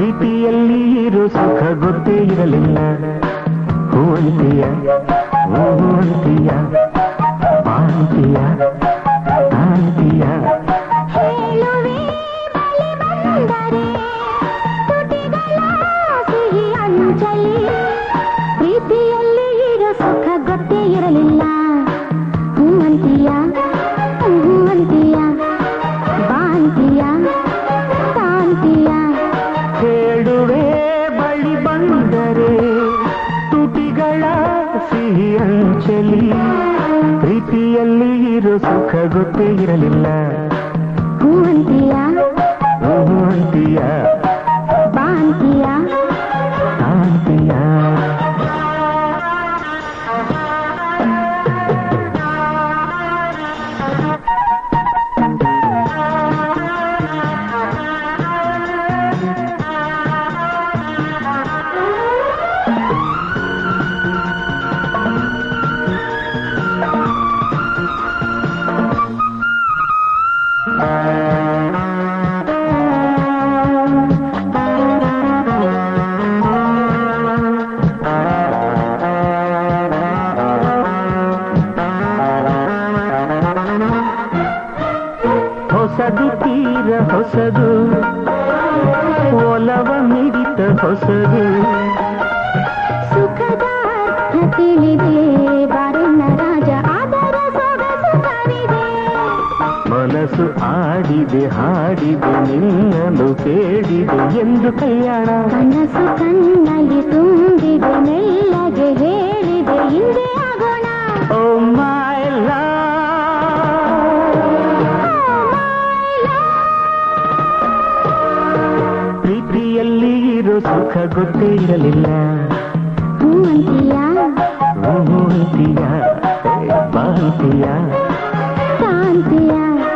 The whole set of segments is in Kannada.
ಪ್ರೀತಿಯಲ್ಲಿ ಇರೋ ಸುಖ ಗೊತ್ತೇ ಇರಲಿಲ್ಲ. ಹೂವಂತಿಯ ಹೂವಂತಿಯ ಬಾಂತಿಯ ಕಾಂತಿಯ ಹೇಳುವೆ ಬಳಿ ಬಂದರೆ ತುಟಿಗಳ ಸಿಹಿ ಅಂಚಲಿ. ಪ್ರೀತಿಯಲ್ಲಿ ಇರೋ ಸುಖ ಗೊತ್ತೇ ಇರಲಿಲ್ಲ. ಹೂವಂತಿಯ ಹೂವಂತಿಯ ಬಾಂತಿಯ ಕಾಂತಿಯ ಹೇಳುವೆ ಬಳಿ ಬಂದರೆ ತುಟಿಗಳ ಸಿಹಿ ಅಂಚಲಿ. ಪ್ರೀತಿಯಲ್ಲಿ ಇರೋ ಸುಖ ಗೊತ್ತೇ ಇರಲಿಲ್ಲ. ಹೂವಂತಿಯ ಹೂವಂತಿಯ ಬಾಂತಿಯ ಕಾಂತಿಯ ಹೊಸದು ತೀರ ಹೊಸದು ಒಲವ ಮಿಡಿತ ಹೊಸದು. ಸುಖದ ಅರ್ಥ ತಿಳಿದೆ ಬಾರಣ್ಣ ರಾಜ ಅದರ ಸೊಗಸು ಕವಿದೆ. ಮನಸ್ಸು ಆಡಿದೆ ಹಾಡಿದೆ ನಿನ್ನನ್ನು ಕೇಳಿದೆ ಎಂದು ಕಲ್ಯಾಣ. ಕನಸು ಕಣ್ಣಲ್ಲಿ ತುಂಬಿದೆ ಮೆಲ್ಲಗೆ ಹೇಳಿದೆ ಹಿಂದೆ ಆಗೋಣ. ಓ ಮೈ ಲವ್ ಪ್ರೀತಿಯಲ್ಲಿ ಇರೋ ಸುಖ ಗೊತ್ತೇ ಇರಲಿಲ್ಲ. ಹೂವಂತಿಯ ಹೂವಂತಿಯ ಬಾಂತಿಯ ಕಾಂತಿಯ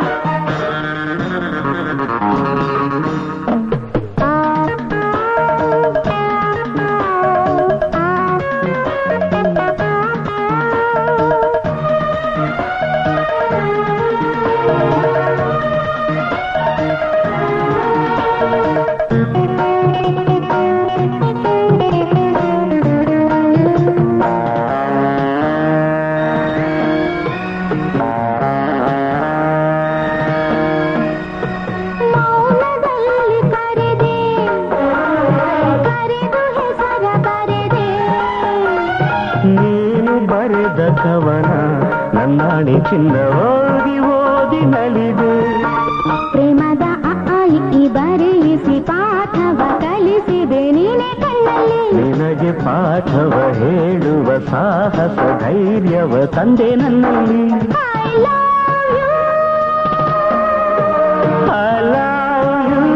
ಮೌನದಲ್ಲಿ ಕರೆದೆ ಕರೆದು ಹೆಸರ ಬರೆದೆ. ನೀನು ಬರೆದ ಕವನ ನನ್ನಾಣೆ ಚಿನ್ನ ಓದಿ ಓದಿ ನಲಿದೆ. ಪ್ರೇಮದ ಈ ಬರೆಯಿಸಿ ಪಾಠವ ಕಲಿಸಿದೆ ನೀನೆ ಕಣ್ಣಲ್ಲಿ. ನಿನಗೆ ಪಾಠವ ಹೇಳುವ ಸಾಹಸ ಧೈರ್ಯವ ತಂದೆ ನನ್ನಲ್ಲಿ. I love you. I love you.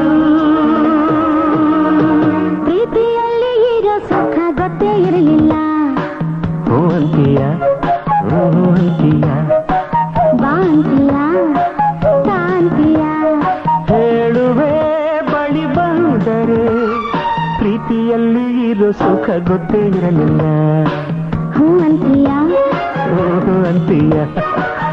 ಪ್ರೀತಿಯಲ್ಲಿ ಇರೋ ಸುಖ ಗೊತ್ತೇ ಇರಲಿಲ್ಲ. ಹೂವಂತಿಯ ಹೂವಂತಿಯ ಬಾಂತಿಯ ಕಾಂತಿಯ ಹೇಳುವೆ ಬಳಿ ಬಂದರೆ ಪ್ರೀತಿಯಲ್ಲಿ ಇರೋ ಸುಖ ಗೊತ್ತೇ ಇರಲಿಲ್ಲ. ಹೂವಂತಿಯ ಹೂವಂತಿಯ